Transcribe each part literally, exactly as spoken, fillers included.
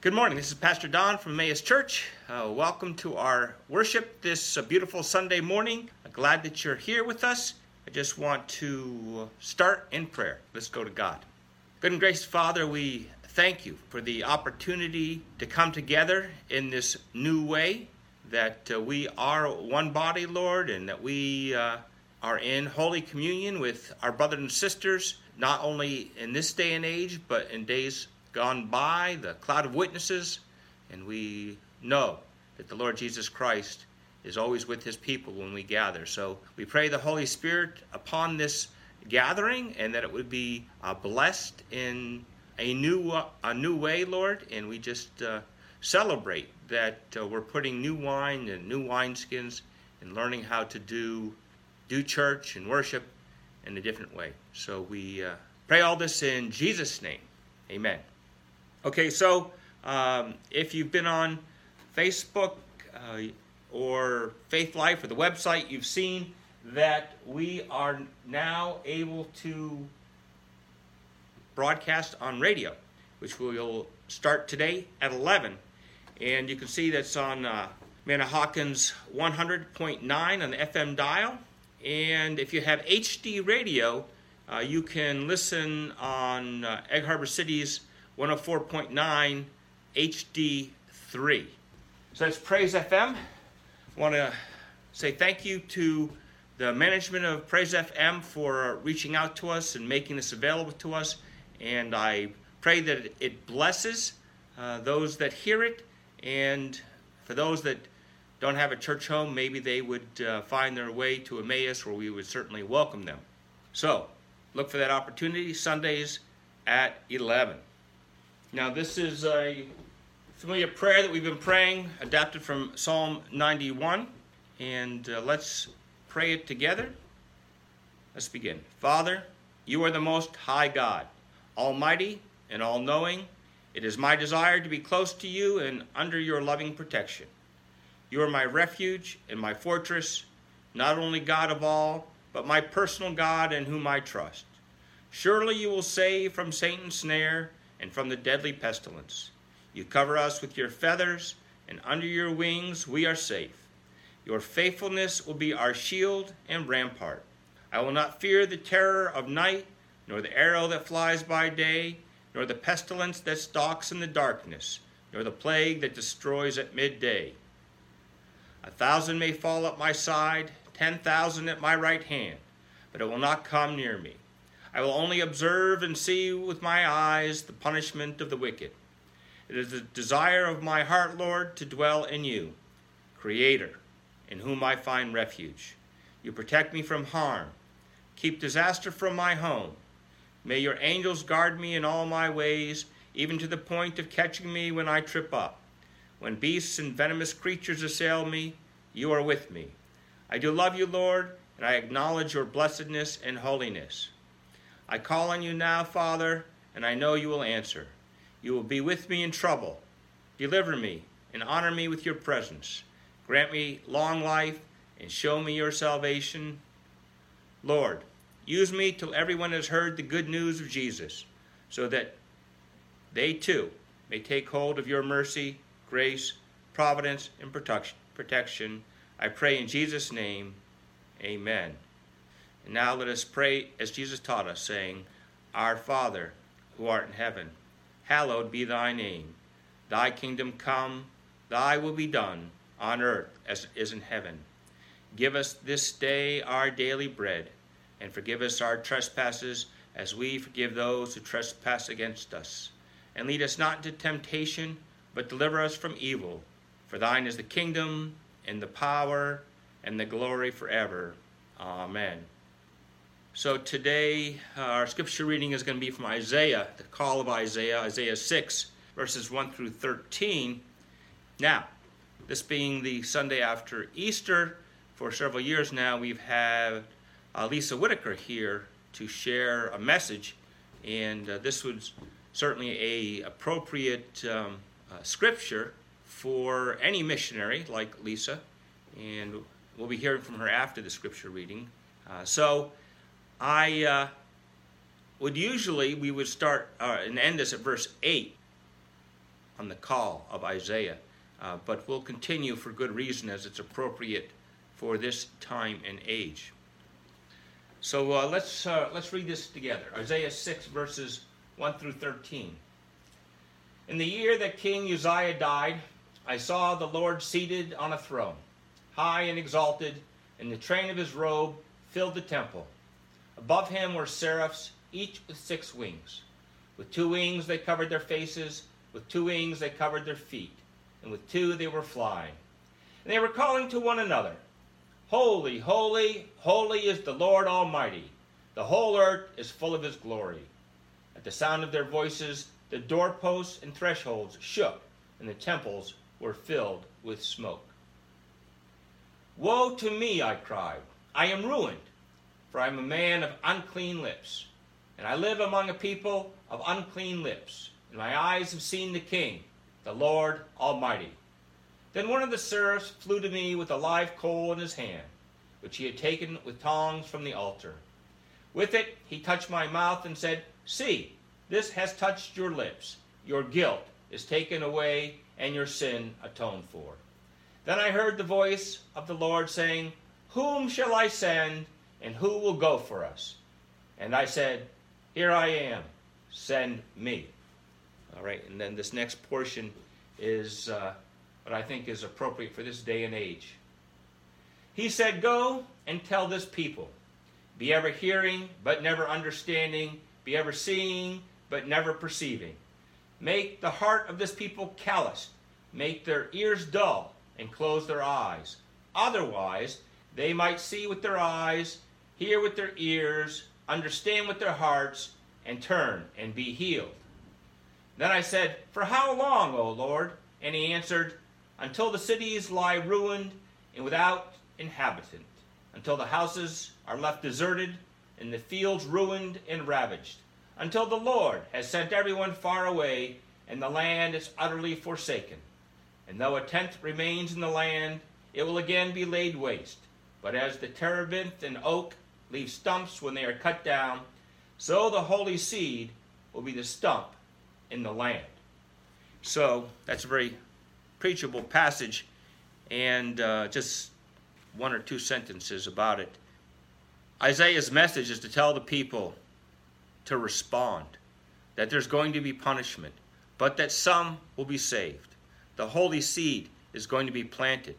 Good morning. This is Pastor Don from Emmaus Church. Uh, welcome to our worship this uh, beautiful Sunday morning. I'm glad that you're here with us. I just want to start in prayer. Let's go to God. Good and gracious Father, we thank you for the opportunity to come together in this new way, that uh, we are one body, Lord, and that we uh, are in Holy Communion with our brothers and sisters, not only in this day and age, but in days gone by, the cloud of witnesses, and we know that the Lord Jesus Christ is always with his people when we gather. So we pray the Holy Spirit upon this gathering, and that it would be uh, blessed in a new uh, a new way, Lord, and we just uh, celebrate that uh, we're putting new wine and new wineskins and learning how to do do church and worship in a different way. So we uh, pray all this in Jesus' name. Amen. Okay, so um, if you've been on Facebook uh, or Faith Life or the website, you've seen that we are now able to broadcast on radio, which we'll start today at eleven. And you can see that's on uh, Manahawkin's one hundred point nine on the F M dial. And if you have H D radio, uh, you can listen on uh, Egg Harbor City's one oh four point nine H D three. So that's Praise F M. I want to say thank you to the management of Praise F M for reaching out to us and making this available to us. And I pray that it blesses uh, those that hear it. And for those that don't have a church home, maybe they would uh, find their way to Emmaus, where we would certainly welcome them. So look for that opportunity, Sundays at eleven. Now, this is a familiar prayer that we've been praying, adapted from Psalm ninety-one, and uh, let's pray it together. Let's begin. Father, you are the most high God, almighty and all-knowing. It is my desire to be close to you and under your loving protection. You are my refuge and my fortress, not only God of all, but my personal God in whom I trust. Surely you will save from Satan's snare and from the deadly pestilence. You cover us with your feathers, and under your wings we are safe. Your faithfulness will be our shield and rampart. I will not fear the terror of night, nor the arrow that flies by day, nor the pestilence that stalks in the darkness, nor the plague that destroys at midday. A thousand may fall at my side, ten thousand at my right hand, but it will not come near me. I will only observe and see with my eyes the punishment of the wicked. It is the desire of my heart, Lord, to dwell in you, Creator, in whom I find refuge. You protect me from harm. Keep disaster from my home. May your angels guard me in all my ways, even to the point of catching me when I trip up. When beasts and venomous creatures assail me, you are with me. I do love you, Lord, and I acknowledge your blessedness and holiness. I call on you now, Father, and I know you will answer. You will be with me in trouble. Deliver me and honor me with your presence. Grant me long life and show me your salvation. Lord, use me till everyone has heard the good news of Jesus, so that they too may take hold of your mercy, grace, providence, and protection. I pray in Jesus' name, amen. And now let us pray as Jesus taught us, saying, Our Father, who art in heaven, hallowed be thy name. Thy kingdom come, thy will be done, on earth as it is in heaven. Give us this day our daily bread, and forgive us our trespasses, as we forgive those who trespass against us. And lead us not into temptation, but deliver us from evil. For thine is the kingdom, and the power, and the glory forever. Amen. So today, uh, our scripture reading is going to be from Isaiah, the call of Isaiah, Isaiah six, verses one through thirteen. Now, this being the Sunday after Easter, for several years now, we've had uh, Lisa Whitaker here to share a message, and uh, this was certainly a appropriate um, uh, scripture for any missionary like Lisa, and we'll be hearing from her after the scripture reading. Uh, so, I uh, would usually, we would start uh, and end this at verse eight on the call of Isaiah, uh, but we'll continue for good reason as it's appropriate for this time and age. So uh, let's uh, let's read this together. Isaiah six, verses one through thirteen. In the year that King Uzziah died, I saw the Lord seated on a throne, high and exalted, and the train of his robe filled the temple. Above him were seraphs, each with six wings. With two wings they covered their faces, with two wings they covered their feet, and with two they were flying. And they were calling to one another, Holy, holy, holy is the Lord Almighty. The whole earth is full of his glory. At the sound of their voices, the doorposts and thresholds shook, and the temples were filled with smoke. Woe to me, I cried. I am ruined, for I am a man of unclean lips, and I live among a people of unclean lips, and my eyes have seen the King, the Lord Almighty. Then one of the seraphs flew to me with a live coal in his hand, which he had taken with tongs from the altar. With it he touched my mouth and said, See, this has touched your lips. Your guilt is taken away, and your sin atoned for. Then I heard the voice of the Lord saying, Whom shall I send, and who will go for us? And I said, Here I am, send me. All right, and then this next portion is uh, what I think is appropriate for this day and age. He said, Go and tell this people, be ever hearing, but never understanding, be ever seeing, but never perceiving. Make the heart of this people calloused, make their ears dull, and close their eyes. Otherwise, they might see with their eyes, hear with their ears, understand with their hearts, and turn and be healed. Then I said, For how long, O Lord? And he answered, Until the cities lie ruined and without inhabitant, until the houses are left deserted and the fields ruined and ravaged, until the Lord has sent everyone far away and the land is utterly forsaken. And though a tenth remains in the land, it will again be laid waste. But as the terebinth and oak leave stumps when they are cut down, so the holy seed will be the stump in the land. So that's a very preachable passage, and uh, just one or two sentences about it. Isaiah's message is to tell the people to respond, that there's going to be punishment, but that some will be saved. The holy seed is going to be planted,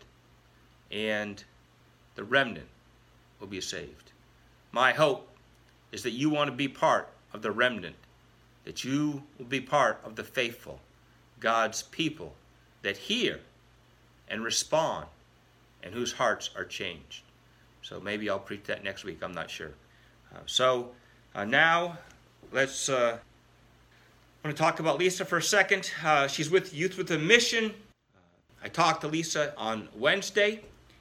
and the remnant will be saved. My hope is that you want to be part of the remnant, that you will be part of the faithful, God's people that hear and respond and whose hearts are changed. So maybe I'll preach that next week. I'm not sure. Uh, so uh, now let's, uh, I want to talk about Lisa for a second. Uh, she's with Youth with a Mission. Uh, I talked to Lisa on Wednesday,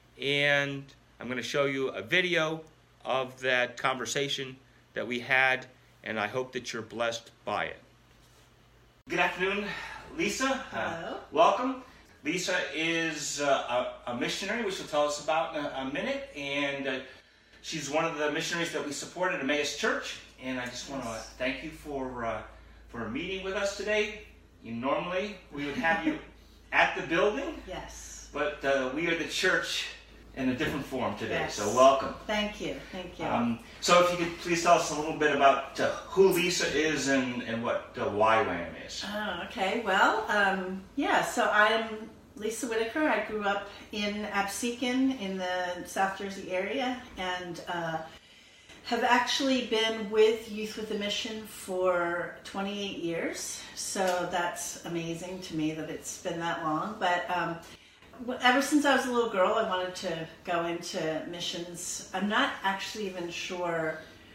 and I'm going to show you a video of that conversation that we had, and I hope that you're blessed by it. Good afternoon, Lisa. Hello. Uh, welcome. Lisa is uh, a, a missionary, which she'll tell us about in a, a minute, and uh, she's one of the missionaries that we support at Emmaus Church, and I just want to thank you for uh, for meeting with us today. You, normally, we would have you at the building, Yes. but uh, we are the church in a different form today, Yes. so welcome. Thank you. Thank you. Um, so if you could please tell us a little bit about uh, who Lisa is and, and what uh, Y WAM is. Oh, okay. Well, um, yeah, so I'm Lisa Whitaker. I grew up in Absecon in the South Jersey area, and uh, have actually been with Youth with a Mission for twenty-eight years. So that's amazing to me that it's been that long. But um, ever since I was a little girl, I wanted to go into missions. I'm not actually even sure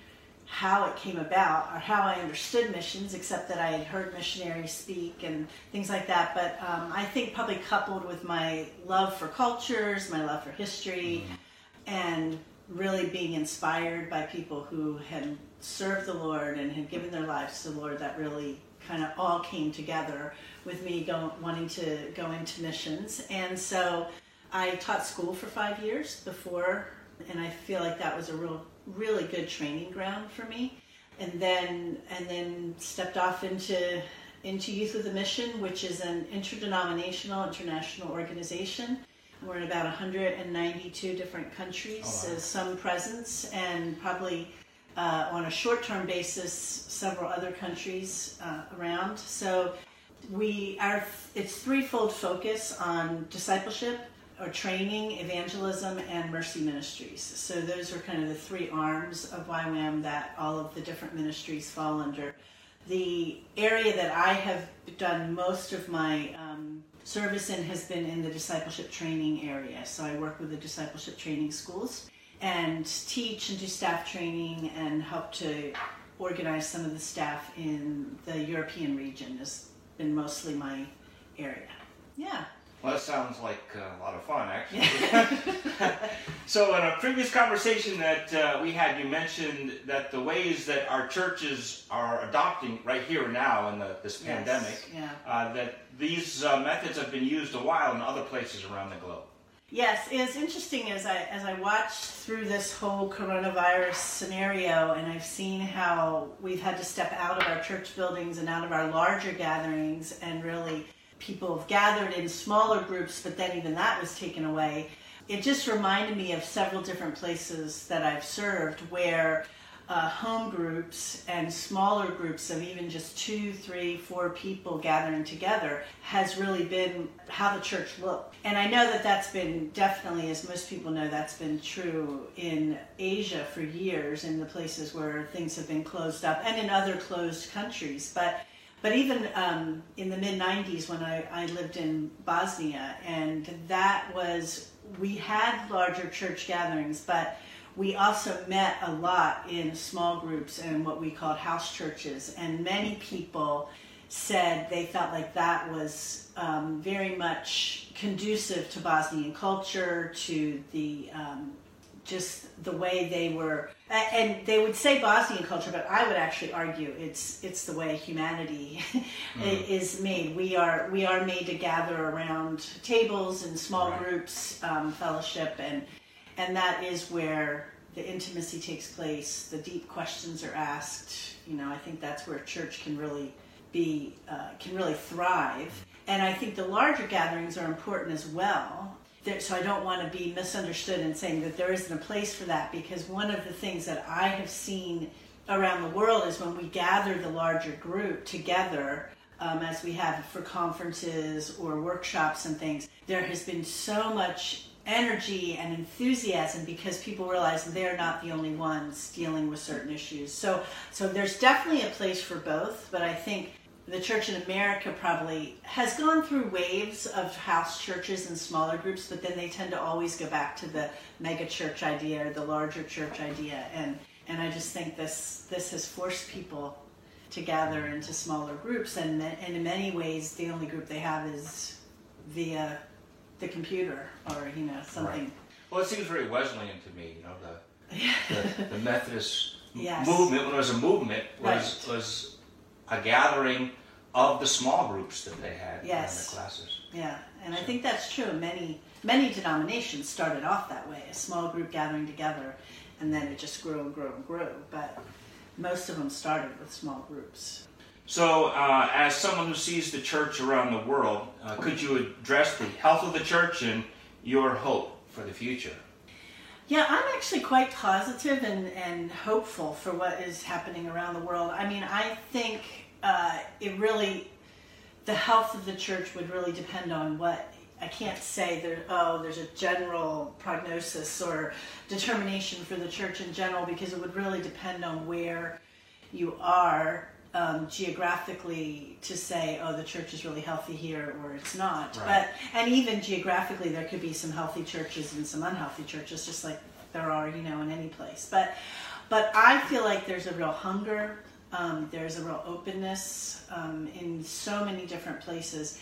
how it came about or how I understood missions, except that I had heard missionaries speak and things like that. But um, I think probably coupled with my love for cultures, my love for history, mm-hmm. and really being inspired by people who had served the Lord and had given their lives to the Lord, that really kind of all came together with me going, wanting to go into missions. And so I taught school for five years before, and I feel like that was a real, really good training ground for me. And then, and then stepped off into into Youth with a Mission, which is an interdenominational international organization. We're in about one hundred ninety-two different countries, oh, wow. uh, some presence, and probably uh, on a short-term basis, several other countries uh, around. So we are, it's threefold focus on discipleship, or training, evangelism, and mercy ministries. So those are kind of the three arms of Y WAM that all of the different ministries fall under. The area that I have done most of my um, service in has been in the discipleship training area. So I work with the discipleship training schools and teach and do staff training and help to organize some of the staff in the European region. Has been mostly my area. Yeah. Well, that sounds like uh, a lot of fun, actually. So in a previous conversation that uh, we had, you mentioned that the ways that our churches are adopting right here and now in the, this Yes, pandemic, yeah. uh, that these uh, methods have been used a while in other places around the globe. Yes, it's interesting as I as I watched through this whole coronavirus scenario, and I've seen how we've had to step out of our church buildings and out of our larger gatherings, and really people have gathered in smaller groups, but then even that was taken away. It just reminded me of several different places that I've served where uh, home groups and smaller groups of even just two, three, four people gathering together has really been how the church looked. And I know that that's been definitely, as most people know, that's been true in Asia for years, in the places where things have been closed up, and in other closed countries. But But even um, in the mid nineties when I, I lived in Bosnia, and that was, we had larger church gatherings, but we also met a lot in small groups and what we called house churches. And many people said they felt like that was um, very much conducive to Bosnian culture, to the um, just the way they were, and they would say Bosnian culture, but I would actually argue it's it's the way humanity mm. is made. We are we are made to gather around tables in small right. groups, um, fellowship, and and that is where the intimacy takes place. The deep questions are asked. You know, I think that's where church can really be uh, can really thrive. And I think the larger gatherings are important as well. So I don't want to be misunderstood in saying that there isn't a place for that, because one of the things that I have seen around the world is when we gather the larger group together, um, as we have for conferences or workshops and things, there has been so much energy and enthusiasm because people realize they're not the only ones dealing with certain issues. So, so there's definitely a place for both, but I think the church in America probably has gone through waves of house churches and smaller groups, but then they tend to always go back to the mega church idea or the larger church idea. And, and I just think this this has forced people to gather into smaller groups. And, and in many ways, the only group they have is via the computer or, you know, something. Right. Well, it seems very Wesleyan to me, you know, the, the, the Methodist yes. movement, when it was a movement, was right. was a gathering of the small groups that they had yes. in the classes. Yeah, and I think that's true. Many many denominations started off that way, a small group gathering together, and then it just grew and grew and grew. But most of them started with small groups. So, uh, as someone who sees the church around the world, uh, could you address the health of the church and your hope for the future? Yeah, I'm actually quite positive and, and hopeful for what is happening around the world. I mean, I think uh, it really, the health of the church would really depend on what, I can't say there, oh, there's a general prognosis or determination for the church in general, because it would really depend on where you are um, geographically to say, oh, the church is really healthy here or it's not. Right. But and even geographically, there could be some healthy churches and some unhealthy churches, just like there are, you know, in any place. But but I feel like there's a real hunger, um, there's a real openness um, in so many different places.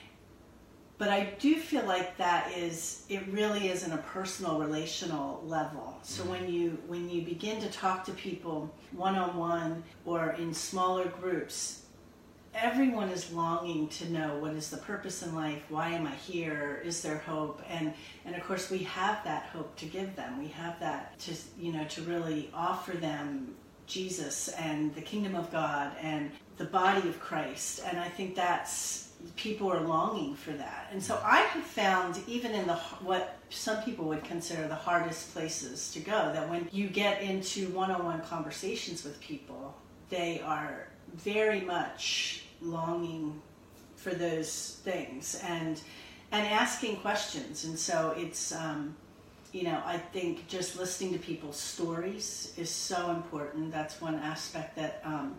But I do feel like that is, it really is in a personal, relational level. So when you when you begin to talk to people one-on-one or in smaller groups, everyone is longing to know, what is the purpose in life? Why am I here? Is there hope? And and of course we have that hope to give them. We have that to, you know, to really offer them Jesus and the kingdom of God and the body of Christ. And I think that's, people are longing for that. And so I have found, even in the what some people would consider the hardest places to go, that when you get into one-on-one conversations with people, they are very much longing for those things and and asking questions. And so it's um, you know, I think just listening to people's stories is so important. That's one aspect that um,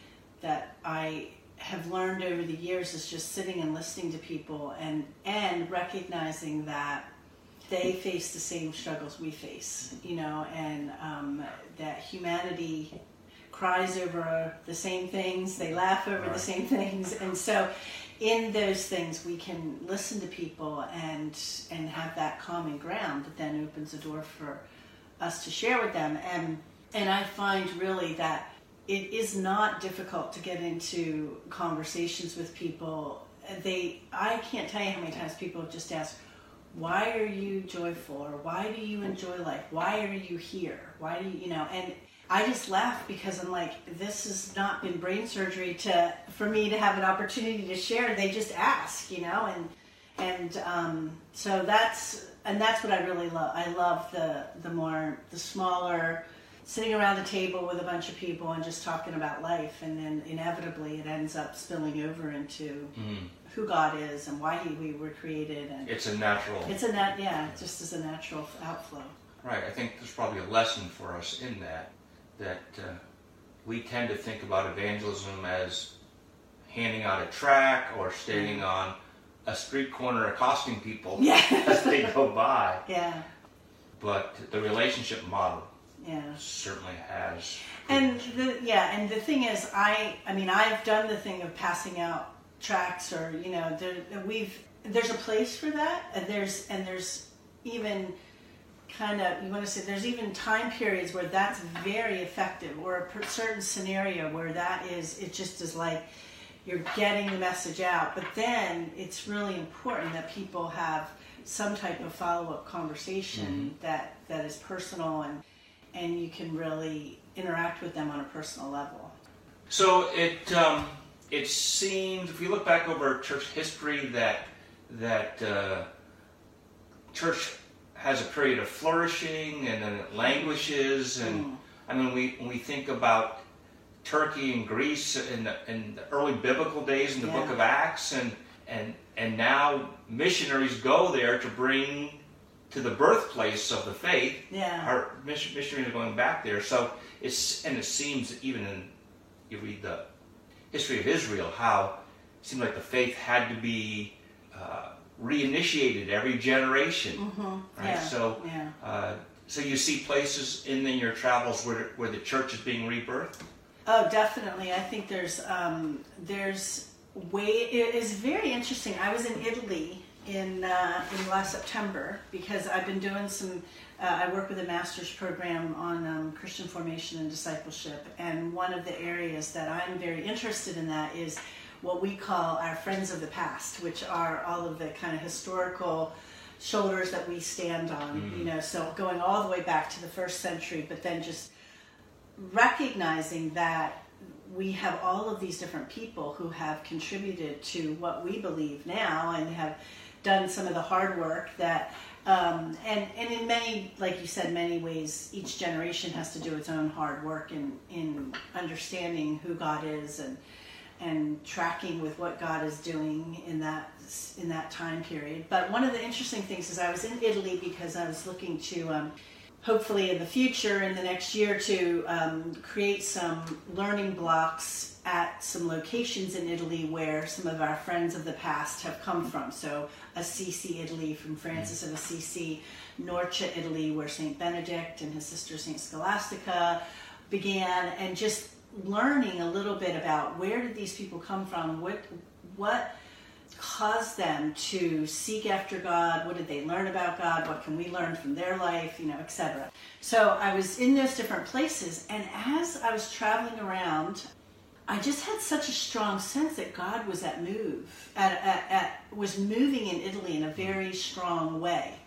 that I have learned over the years, is just sitting and listening to people and and recognizing that they face the same struggles we face, you know, and um, that humanity cries over the same things, they laugh over right. the same things, and so in those things we can listen to people and and have that common ground that then opens the door for us to share with them. And and I find really that it is not difficult to get into conversations with people. They, I can't tell you how many times people have just asked, why are you joyful? Or why do you enjoy life? Why are you here? Why do you, you know, and I just laugh because I'm like, this has not been brain surgery to, for me to have an opportunity to share. They just ask, you know, and, and, um, so that's, and that's what I really love. I love the, the more, the smaller, sitting around the table with a bunch of people and just talking about life, and then inevitably it ends up spilling over into mm. who God is and why he, we were created. And it's a natural. It's a nat, yeah, it just is a natural outflow. Right. I think there's probably a lesson for us in that, that uh, we tend to think about evangelism as handing out a tract or standing mm. on a street corner accosting people yeah. as they go by. Yeah. But the relationship model yeah. certainly has. And the, yeah, and the thing is, I, I mean, I've done the thing of passing out tracts, or you know, there, we've there's a place for that, and there's and there's even kind of, you want to say, there's even time periods where that's very effective, or a per- certain scenario where that is, it just is like you're getting the message out. But then it's really important that people have some type of follow-up conversation mm-hmm. that that is personal, and and you can really interact with them on a personal level. So it um, it seems, if we look back over church history, that that uh, church has a period of flourishing and then it languishes. And mm. I mean, we when we think about Turkey and Greece in the, in the early biblical days in the yeah. Book of Acts, and and and now missionaries go there to bring to the birthplace of the faith. Yeah. Our mission, missionaries are going back there. So it's, and it seems that even in, you read the history of Israel, how it seemed like the faith had to be uh, reinitiated every generation. Mm-hmm. Right. Yeah. So, yeah. Uh, so you see places in, in your travels where where the church is being rebirthed. Oh, definitely. I think there's um, there's way. It is very interesting. I was in Italy in uh, in last September because I've been doing some. Uh, I work with a master's program on um, Christian formation and discipleship, and one of the areas that I'm very interested in that is what we call our friends of the past, which are all of the kind of historical shoulders that we stand on. Mm. You know, so going all the way back to the first century, but then just recognizing that we have all of these different people who have contributed to what we believe now and have done some of the hard work that, um, and, and in many, like you said, many ways, each generation has to do its own hard work in, in understanding who God is and and tracking with what God is doing in that in that time period. But one of the interesting things is I was in Italy because I was looking to um, hopefully in the future, in the next year, to um, create some learning blocks at some locations in Italy where some of our friends of the past have come from. So Assisi, Italy, from Francis of Assisi, Norcia, Italy, where Saint Benedict and his sister Saint Scholastica began, and just learning a little bit about where did these people come from, what what caused them to seek after God, what did they learn about God, what can we learn from their life, you know, et cetera. So I was in those different places, and as I was traveling around, I just had such a strong sense that God was at move, at, at, at was moving in Italy in a very strong way.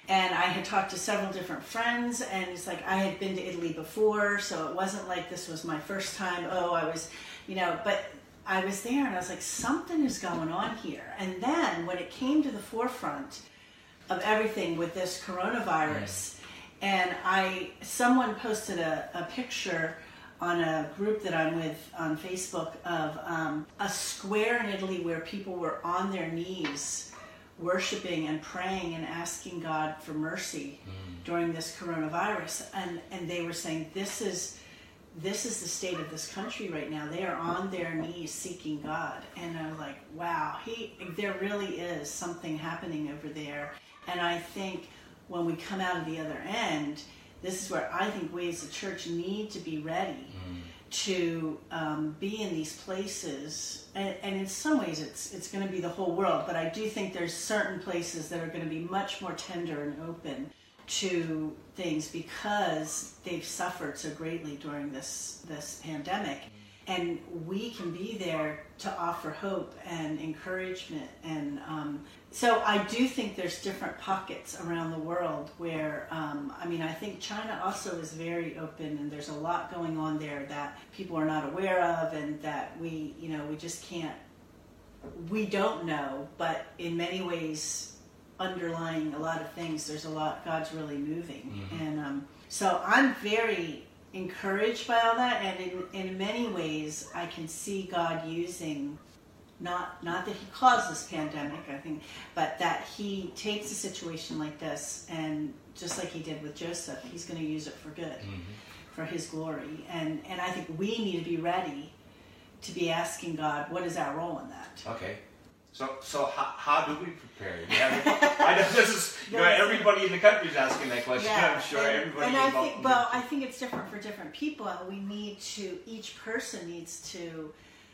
And I had talked to several different friends, and it's like I had been to Italy before, so it wasn't like this was my first time. Oh, I was, you know, but I was there and I was like, something is going on here. And then when it came to the forefront of everything with this coronavirus, and I, someone posted a, a picture on a group that I'm with on Facebook of um, a square in Italy where people were on their knees worshiping and praying and asking God for mercy mm. during this coronavirus. And, and they were saying, this is, this is the state of this country right now. They are on their knees seeking God. And I was like, wow, he, there really is something happening over there. And I think when we come out of the other end, this is where I think we as a church need to be ready mm. to um, be in these places. And, and in some ways it's it's going to be the whole world, but I do think there's certain places that are going to be much more tender and open to things because they've suffered so greatly during this, this pandemic. And we can be there to offer hope and encouragement. And um, so I do think there's different pockets around the world where, um, I mean, I think China also is very open, and there's a lot going on there that people are not aware of, and that we, you know, we just can't, we don't know, but in many ways, underlying a lot of things, there's a lot, God's really moving. Mm-hmm. And um, so I'm very encouraged by all that, and in, in many ways I can see God using, not not that he caused this pandemic, I think, but that he takes a situation like this, and just like he did with Joseph, he's going to use it for good, mm-hmm. for his glory. And and I think we need to be ready to be asking God, what is our role in that? Okay. So, so how, how do we prepare? Yeah, I know this is, you know, everybody in the country is asking that question. Yeah, I'm sure and, everybody. And I think, well, I think it's different for different people, and we need to. Each person needs to,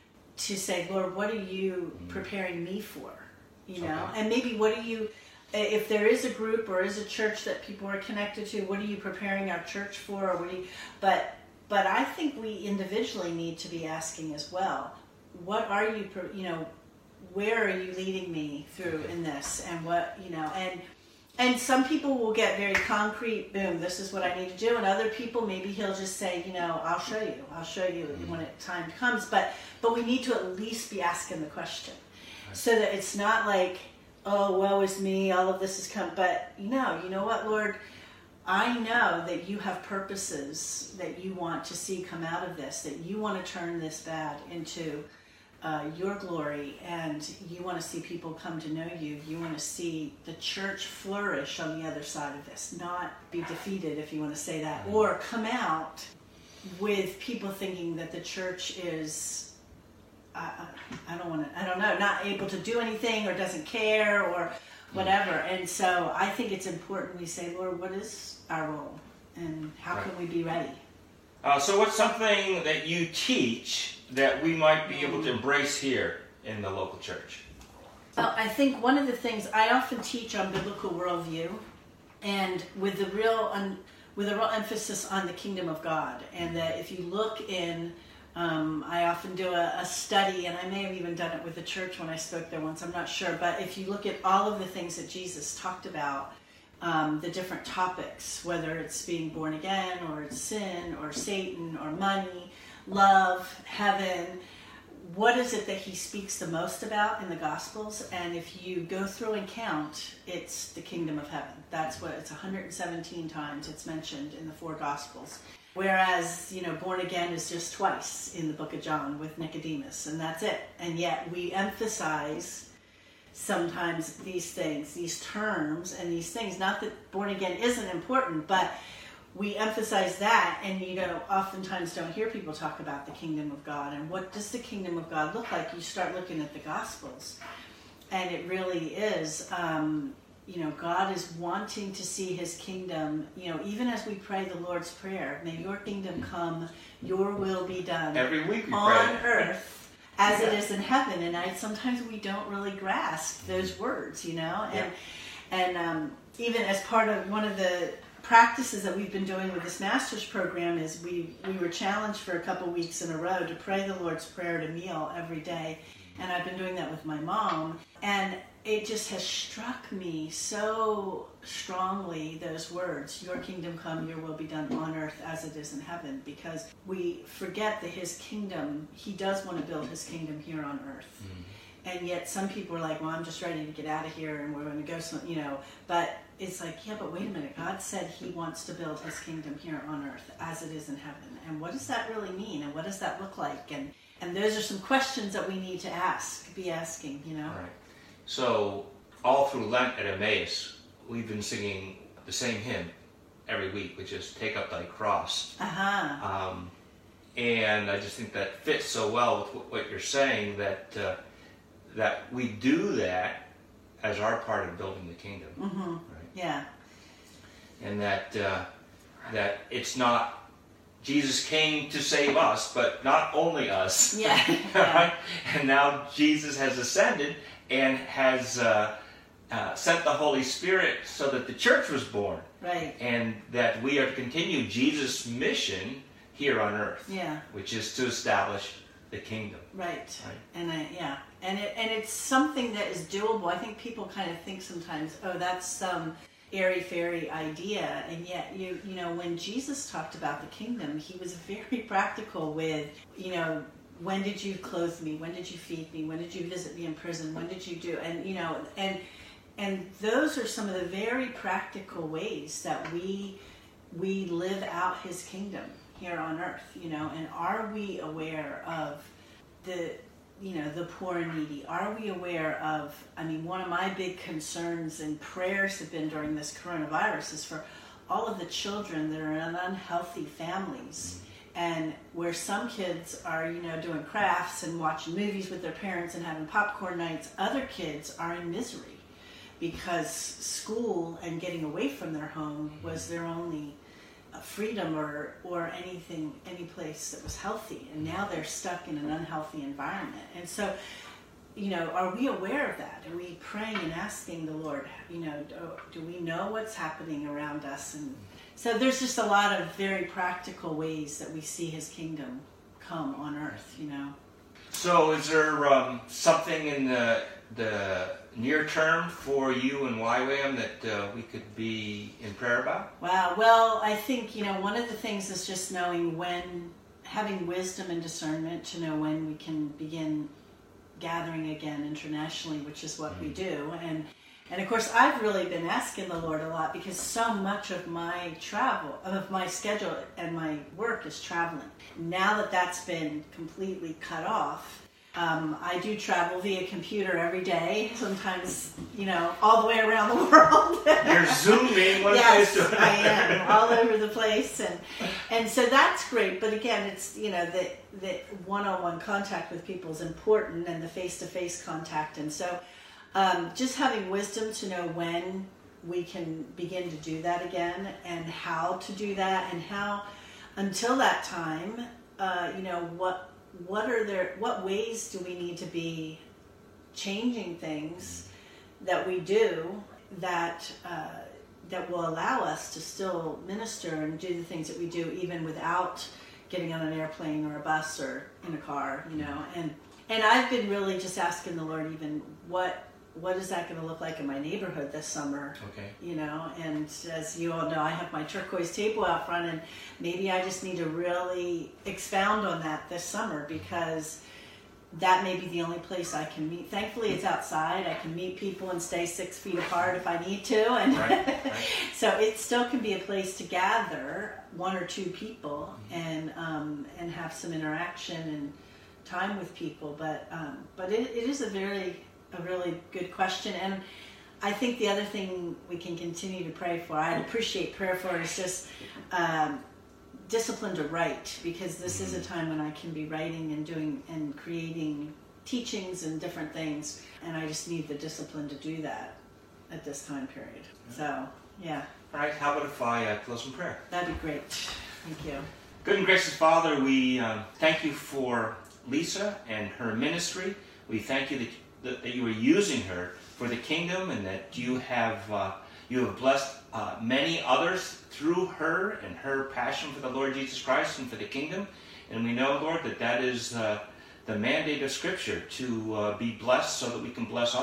to say, Lord, what are you mm. preparing me for? You know, okay. And maybe what are you, if there is a group or is a church that people are connected to, what are you preparing our church for? Or what do you? But, but I think we individually need to be asking as well. What are you? You know. Where are you leading me through in this, and what, you know, and and some people will get very concrete, boom, this is what I need to do, and other people, maybe he'll just say, you know, I'll show you, I'll show you mm-hmm. when it time comes, but but we need to at least be asking the question, right. So that it's not like, oh, woe is me, all of this has come, but you know, you know what, Lord, I know that you have purposes that you want to see come out of this, that you want to turn this bad into Uh, your glory, and you want to see people come to know you. You want to see the church flourish on the other side of this, not be defeated, if you want to say that, or come out with people thinking that the church is, uh, I don't want to, I don't know, not able to do anything, or doesn't care, or whatever. And so I think it's important we say, Lord, what is our role, and how right. can we be ready? Uh, so what's something that you teach that we might be able to embrace here in the local church? Well, I think one of the things I often teach on biblical worldview, and with the real un, with a real emphasis on the kingdom of God, and that if you look in, um, I often do a, a study, and I may have even done it with the church when I spoke there once, I'm not sure, but if you look at all of the things that Jesus talked about, Um, the different topics, whether it's being born again, or it's sin, or Satan, or money, love, heaven, what is it that he speaks the most about in the Gospels? And if you go through and count, it's the kingdom of heaven. That's what, it's one hundred seventeen times it's mentioned in the four Gospels. Whereas, you know, born again is just twice in the book of John with Nicodemus, and that's it. And yet we emphasize sometimes these things, these terms and these things, not that born again isn't important, but we emphasize that, and you know, oftentimes don't hear people talk about the kingdom of God. And what does the kingdom of God look like? You start looking at the Gospels, and it really is, um, you know, God is wanting to see his kingdom, you know, even as we pray the Lord's Prayer, may your kingdom come, your will be done. Every week we on pray. earth as yeah. it is in heaven. And I sometimes we don't really grasp those words, you know, and yeah. and um, even as part of one of the practices that we've been doing with this master's program is we we were challenged for a couple weeks in a row to pray the Lord's Prayer at a meal every day, and I've been doing that with my mom. And it just has struck me so strongly, those words, your kingdom come, your will be done on earth as it is in heaven, because we forget that his kingdom, he does want to build his kingdom here on earth. Mm-hmm. And yet some people are like, well, I'm just ready to get out of here and we're going to go, some, you know, but it's like, yeah, but wait a minute. God said he wants to build his kingdom here on earth as it is in heaven. And what does that really mean? And what does that look like? And and those are some questions that we need to ask, be asking, you know. Right. So all through Lent at Emmaus, we've been singing the same hymn every week, which is Take Up Thy Cross. Uh-huh. Um, and I just think that fits so well with what you're saying, that uh, that we do that as our part of building the kingdom. Mm-hmm. Right? Yeah. And that uh, that it's not Jesus came to save us, but not only us. Yeah. Yeah. Right? And now Jesus has ascended and has uh, uh, sent the Holy Spirit so that the church was born. Right. And that we are to continue Jesus' mission here on earth. Yeah. Which is to establish the kingdom. Right. Right. And I, yeah. And it and it's something that is doable. I think people kind of think sometimes, oh, that's some airy-fairy idea, and yet you you know when Jesus talked about the kingdom, he was very practical with, you know, when did you clothe me, when did you feed me, when did you visit me in prison, when did you do, and you know, and and those are some of the very practical ways that we we live out his kingdom here on earth, you know. And are we aware of the you know, the poor and needy? Are we aware of, I mean, one of my big concerns and prayers have been during this coronavirus is for all of the children that are in unhealthy families, and where some kids are, you know, doing crafts and watching movies with their parents and having popcorn nights. Other kids are in misery because school and getting away from their home was their only freedom or or anything, any place that was healthy, and now they're stuck in an unhealthy environment. And so, you know, are we aware of that? Are we praying and asking the Lord, you know, do, do we know what's happening around us? And so there's just a lot of very practical ways that we see his kingdom come on earth, you know. So is there um, something in the the near term for you and Y WAM that uh, we could be in prayer about? Wow. Well, I think, you know, one of the things is just knowing when, having wisdom and discernment to know when we can begin gathering again internationally, which is what mm-hmm. we do. And and of course, I've really been asking the Lord a lot, because so much of my travel, of my schedule and my work is traveling. Now that that's been completely cut off, Um, I do travel via computer every day, sometimes, you know, all the way around the world. You're zooming one yes, place to another. I am, all over the place. And and so that's great. But again, it's, you know, the, the one-on-one contact with people is important, and the face-to-face contact. And so um, just having wisdom to know when we can begin to do that again, and how to do that, and how, until that time, uh, you know, what What are there? What ways do we need to be changing things that we do that uh, that will allow us to still minister and do the things that we do, even without getting on an airplane or a bus or in a car, you know? And and I've been really just asking the Lord, even what what is that going to look like in my neighborhood this summer? Okay. You know, and as you all know, I have my turquoise table out front, and maybe I just need to really expound on that this summer, because that may be the only place I can meet. Thankfully, it's outside. I can meet people and stay six feet apart if I need to. And right, right. So it still can be a place to gather one or two people and um, and have some interaction and time with people. But um, but it, it is a very a really good question. And I think the other thing we can continue to pray for, I'd appreciate prayer for, is just um, discipline to write, because this is a time when I can be writing and doing and creating teachings and different things, and I just need the discipline to do that at this time period. So, yeah. All right, how about if I uh, close in prayer? That'd be great. Thank you. Good and gracious Father, we um, thank you for Lisa and her ministry. We thank you that that you are using her for the kingdom, and that you have uh, you have blessed uh, many others through her and her passion for the Lord Jesus Christ and for the kingdom. And we know, Lord, that that is uh, the mandate of Scripture, to uh, be blessed so that we can bless others.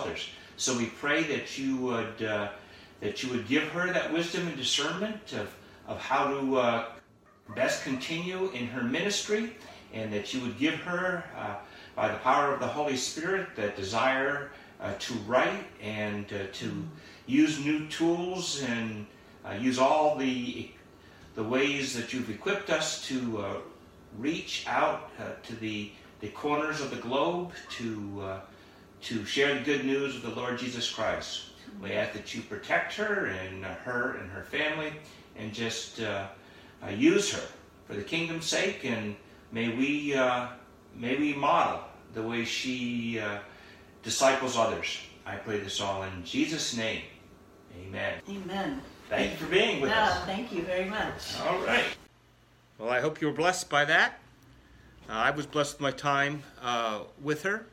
So we pray that you would uh, that you would give her that wisdom and discernment of, of how to uh, best continue in her ministry, and that you would give her, uh, by the power of the Holy Spirit, that desire uh, to write and uh, to use new tools and uh, use all the the ways that you've equipped us to uh, reach out uh, to the, the corners of the globe to uh, to share the good news of the Lord Jesus Christ. We ask that you protect her and uh, her and her family, and just uh, uh, use her for the kingdom's sake, and may we uh, may we model the way she uh, disciples others. I pray this all in Jesus' name. Amen. Amen. Thank you for being with no, us. Thank you very much. All right. Well, I hope you were blessed by that. Uh, I was blessed with my time uh, with her.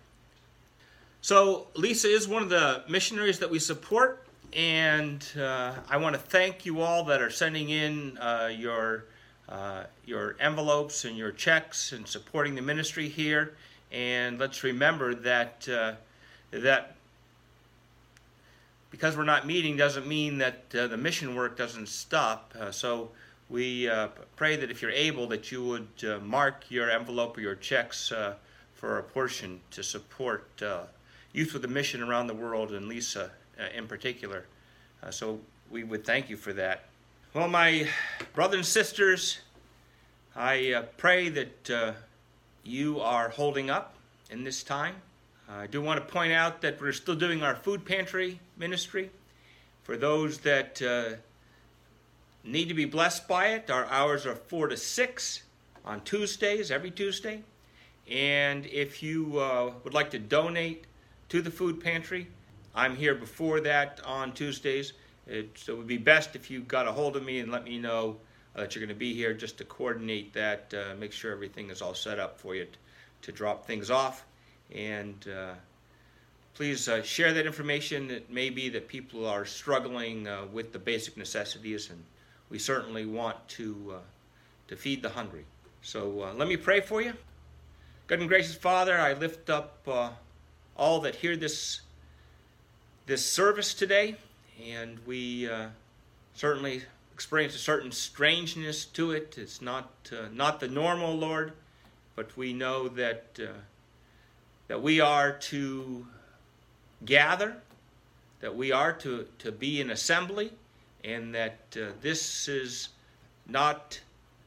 So Lisa is one of the missionaries that we support, and uh, I want to thank you all that are sending in uh, your uh, your envelopes and your checks and supporting the ministry here. And let's remember that uh, that because we're not meeting doesn't mean that uh, the mission work doesn't stop. Uh, so we uh, pray that if you're able, that you would uh, mark your envelope or your checks uh, for a portion to support uh, Youth with a Mission around the world, and Lisa uh, in particular. Uh, so we would thank you for that. Well, my brothers and sisters, I uh, pray that uh, you are holding up in this time. I do want to point out that we're still doing our food pantry ministry. For those that uh, need to be blessed by it, our hours are four to six on Tuesdays, every Tuesday. And if you uh, would like to donate to the food pantry, I'm here before that on Tuesdays. It, so it would be best if you got a hold of me and let me know uh, that you're going to be here, just to coordinate that, uh, make sure everything is all set up for you t- to drop things off. And uh, please uh, share that information. It may be that people are struggling uh, with the basic necessities, and we certainly want to uh, to feed the hungry. So uh, let me pray for you. Good and gracious Father, I lift up uh, all that hear this this service today, and we uh, certainly experience a certain strangeness to it. It's not uh, not the normal, Lord, but we know that uh, that we are to gather, that we are to, to be an assembly, and that uh, this is not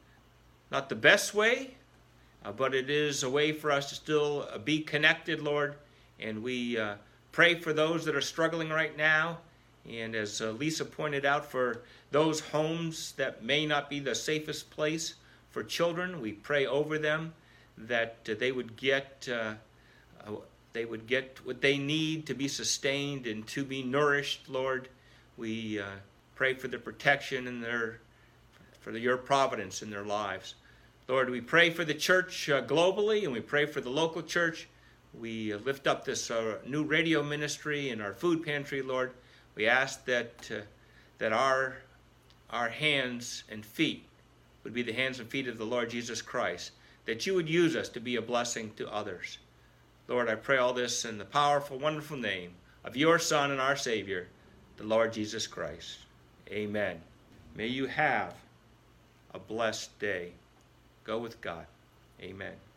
not the best way, uh, but it is a way for us to still uh, be connected, Lord. And we uh, pray for those that are struggling right now, and as uh, Lisa pointed out, for those homes that may not be the safest place for children, we pray over them that uh, they would get uh, uh, they would get what they need to be sustained and to be nourished, Lord. We uh, pray for their protection and their for the, your providence in their lives. Lord, we pray for the church uh, globally, and we pray for the local church. We uh, lift up this uh, new radio ministry and our food pantry, Lord. We ask that uh, that our our hands and feet would be the hands and feet of the Lord Jesus Christ, that you would use us to be a blessing to others. Lord, I pray all this in the powerful, wonderful name of your Son and our Savior, the Lord Jesus Christ. Amen. May you have a blessed day. Go with God. Amen.